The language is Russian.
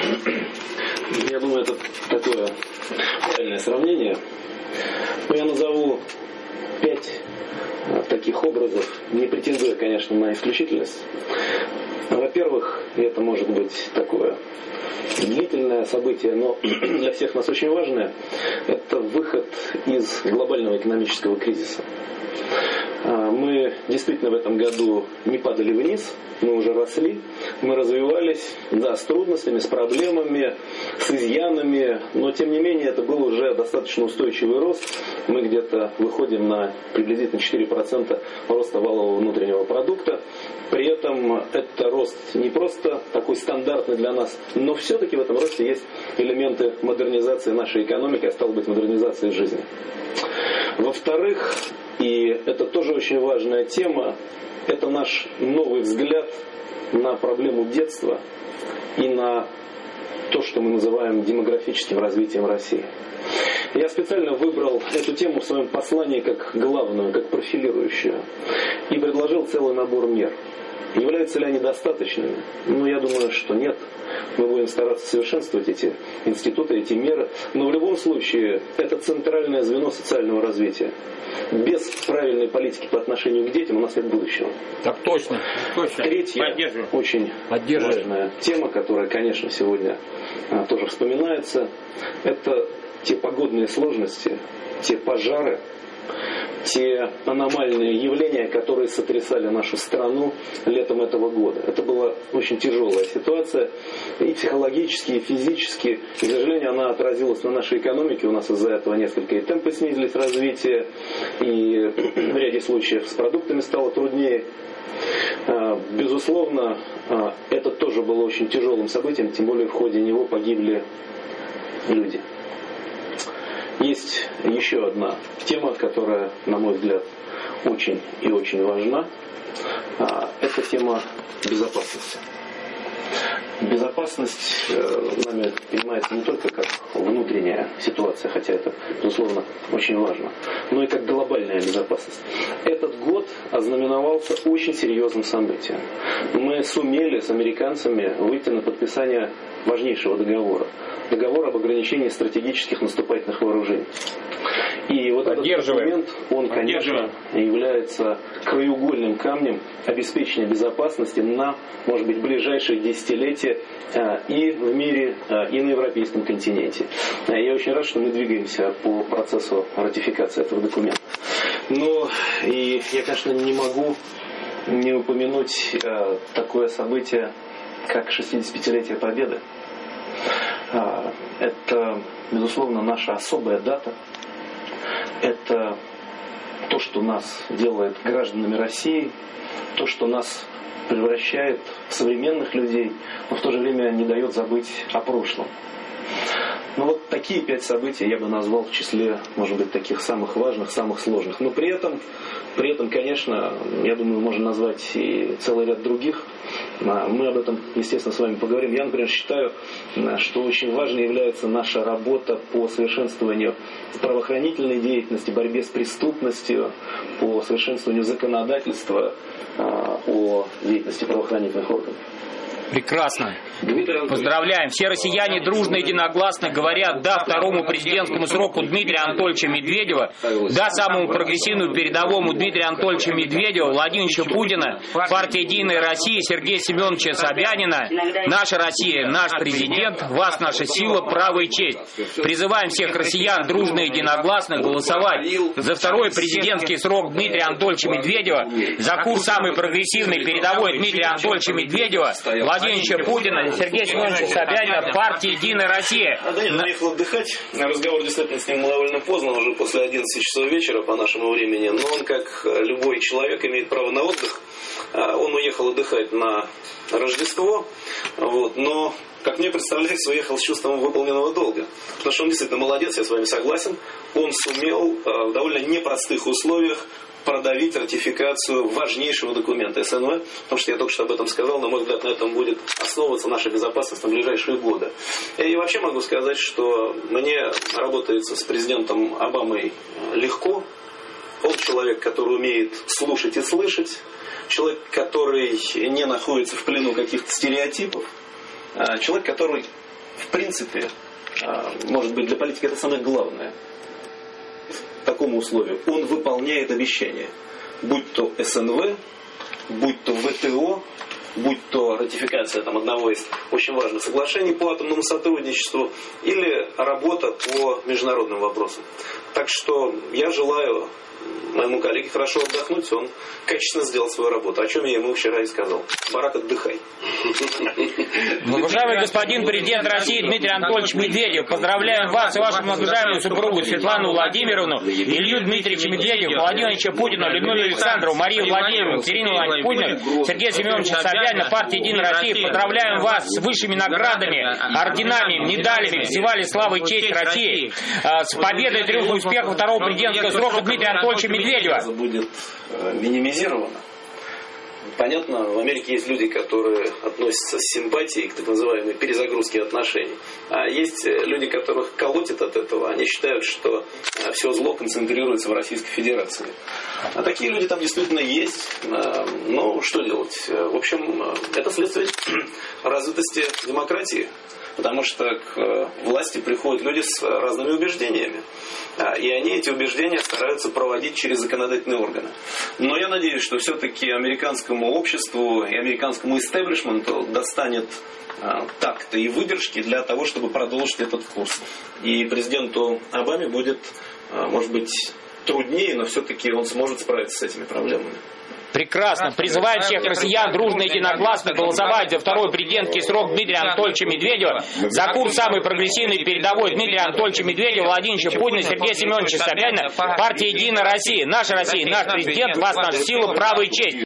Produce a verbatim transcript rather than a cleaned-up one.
Я думаю, это такое правильное сравнение. Но я назову пять таких образов, не претендуя, конечно, на исключительность. Во-первых, это может быть такое длительное событие, но для всех нас очень важное. Это выход из глобального экономического кризиса. Мы действительно в этом году не падали вниз, мы уже росли, мы развивались, да, с трудностями, с проблемами, с изъянами, но тем не менее это был уже достаточно устойчивый рост. Мы где-то выходим на приблизительно четыре процента роста валового внутреннего продукта. При этом это рост не просто такой стандартный для нас, но все-таки в этом росте есть элементы модернизации нашей экономики, а стало быть модернизации жизни. Во-вторых, и это тоже очень важная тема, это наш новый взгляд на проблему детства и на то, что мы называем демографическим развитием России. Я специально выбрал эту тему в своем послании как главную, как профилирующую, и предложил целый набор мер. Являются ли они достаточными? Ну, я думаю, что нет. Мы будем стараться совершенствовать эти институты, эти меры. Но в любом случае, это центральное звено социального развития. Без правильной политики по отношению к детям у нас нет будущего. Так точно. точно. Третья, очень важная тема, которая, конечно, сегодня а, тоже вспоминается, это те погодные сложности, те пожары, те аномальные явления, которые сотрясали нашу страну летом этого года. Это была очень тяжелая ситуация, и психологически, и физически. И, к сожалению, она отразилась на нашей экономике. У нас из-за этого несколько и темпы снизились развития, и в ряде случаев с продуктами стало труднее. Безусловно, это тоже было очень тяжелым событием, тем более в ходе него погибли люди. Есть еще одна тема, которая, на мой взгляд, очень и очень важна. Это тема безопасности. Безопасность нами понимается не только как внутренняя ситуация, хотя это, безусловно, очень важно, но и как глобальная безопасность. Этот год ознаменовался очень серьезным событием. Мы сумели с американцами выйти на подписание важнейшего договора. Договор об ограничении стратегических наступательных вооружений. И вот этот документ, он, конечно, является краеугольным камнем обеспечения безопасности на, может быть, ближайшие десятилетия и в мире, и на европейском континенте. Я очень рад, что мы двигаемся по процессу ратификации этого документа. Но и я, конечно, не могу не упомянуть такое событие, как шестидесятипятилетие Победы. Это, безусловно, наша особая дата. Это то, что нас делает гражданами России, то, что нас превращает в современных людей, но в то же время не дает забыть о прошлом. Ну вот такие пять событий я бы назвал в числе, может быть, таких самых важных, самых сложных. Но при этом, при этом, конечно, я думаю, можно назвать и целый ряд других. Мы об этом, естественно, с вами поговорим. Я, например, считаю, что очень важной является наша работа по совершенствованию правоохранительной деятельности, борьбе с преступностью, по совершенствованию законодательства о деятельности правоохранительных органов. Прекрасно. Поздравляем. Все россияне дружно, единогласно говорят «да» второму президентскому сроку Дмитрия Анатольевича Медведева, «да» самому прогрессивному передовому Дмитрия Анатольевича Медведева, Владимира Путина, партия «Единая Россия», Сергея Семеновича Собянина. Наша Россия, наш президент, вас наша сила, право и честь. Призываем всех россиян дружно, единогласно голосовать за второй президентский срок Дмитрия Анатольевича Медведева, за курс самый прогрессивный передовой Дмитрия Анатольевича Медведева, Владимира Путина, Сергея Семеновича Собянина, партия «Единая Россия». Данил уехал отдыхать. Разговор действительно с ним довольно поздно, уже после одиннадцати часов вечера по нашему времени. Но он, как любой человек, имеет право на отдых. Он уехал отдыхать на Рождество. Вот, но, как мне представляется, уехал с чувством выполненного долга. Потому что он действительно молодец, я с вами согласен. Он сумел в довольно непростых условиях продавить ратификацию важнейшего документа СНВ, потому что я только что об этом сказал, на мой взгляд, на этом будет основываться наша безопасность на ближайшие годы. И вообще могу сказать, что мне работается с президентом Обамой легко. Он человек, который умеет слушать и слышать, человек, который не находится в плену каких-то стереотипов, человек, который в принципе, может быть, для политики это самое главное. К такому условию. Он выполняет обещания. Будь то эс эн вэ, будь то вэ тэ о, будь то ратификация там, одного из очень важных соглашений по атомному сотрудничеству или работа по международным вопросам. Так что я желаю моему коллеге хорошо отдохнуть, он качественно сделал свою работу, о чем я ему вчера и сказал. Барак, отдыхай. Уважаемый господин президент России Дмитрий Анатольевич Медведев, поздравляем вас и вашу многожаемую супругу Светлану Владимировну, Илью Дмитриевича Медведева, Владимировича Путина, Людмилу Александровну, Марию Владимировну, Ирину Путину, Сергея Семеновича Собянина, партия «Единая Россия». Поздравляем вас с высшими наградами, орденами, медалями, фестивале славы и честь России, с победой, триумфом, успехом второго президентского срока Дмитрия Анатольевича Медведева. Будет минимизировано. Понятно, в Америке есть люди, которые относятся с симпатией к так называемой перезагрузке отношений. А есть люди, которых колотит от этого. Они считают, что все зло концентрируется в Российской Федерации. А такие люди там действительно есть. Но что делать? В общем, это следствие развитости демократии. Потому что к власти приходят люди с разными убеждениями. И они эти убеждения стараются проводить через законодательные органы. Но я надеюсь, что все-таки американскому обществу и американскому истеблишменту достанет такта и выдержки для того, чтобы продолжить этот курс. И президенту Обаме будет, может быть, труднее, но все-таки он сможет справиться с этими проблемами. Прекрасно. Призываем всех россиян дружно и единогласно голосовать за второй президентский срок Дмитрия Анатольевича Медведева, за курс самый прогрессивный передовой Дмитрия Анатольевича Медведева, Владимировича Путина, Сергея Семеновича Собянина, партия «Единая Россия». Наша Россия, наш президент, вас наша сила, право и честь.